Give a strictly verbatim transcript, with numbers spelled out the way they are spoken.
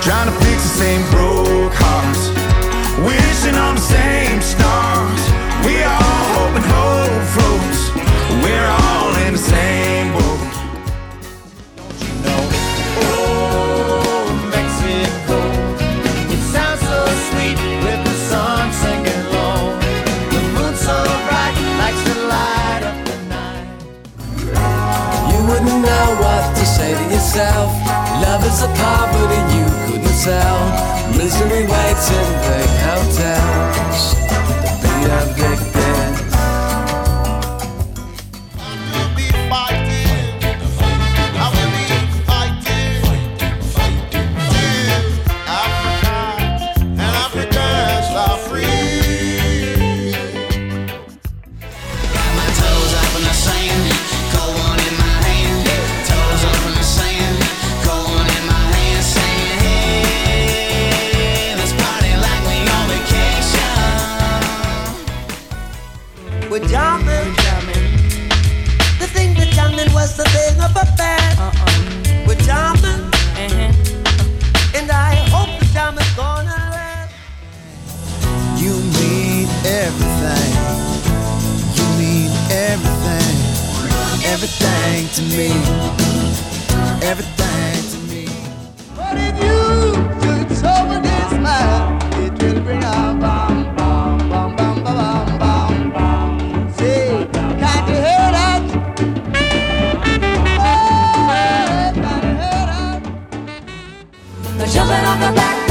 trying to fix the same broke hearts, wishing on the same stars. We all hope and hope floats, we're all in the same boat. Don't you know? Oh, Mexico, it sounds so sweet with the sun singing low. The moon so bright likes to light up the night. You wouldn't know what to say to yourself. Love is a poverty you couldn't sell. Misery waits in big hotels to be evicted. We're jamming, jamming. The thing that jamming was the thing of a bad. Uh-uh. We're jamming, uh-huh. And I hope the jam is gonna last. You mean everything. You mean everything. Everything to me. Everything to me. What if you took over this man? It will bring a bomb, bomb, bomb, bomb, bomb, bomb, bomb. Say, can't you hear that? Oh, can't you hear that? Jumping off the back